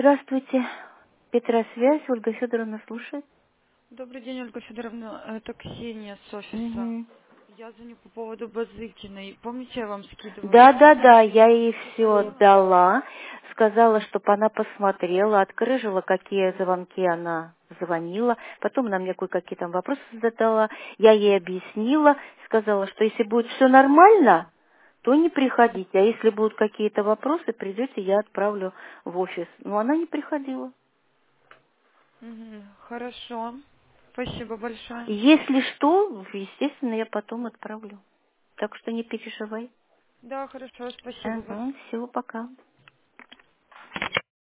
Здравствуйте. Петросвязь, Ольга Федоровна слушает. Добрый день, Ольга Федоровна. Это Ксения с офиса. Мгм. Я звоню по поводу Базыкиной. Помните, я вам скидывала Да, письмо? я ей все Посмотрела? дала, сказала, чтобы она посмотрела, открыжила, какие звонки она звонила, потом она мне кое-какие там вопросы задала, я ей объяснила, сказала, что если будет все нормально, то не приходите, а если будут какие-то вопросы, придете, я отправлю в офис. Но она не приходила. Мгм. Хорошо. Спасибо большое. Если что, естественно, я потом отправлю. Так что не переживай. Да, хорошо, спасибо большое. Ага, все, пока.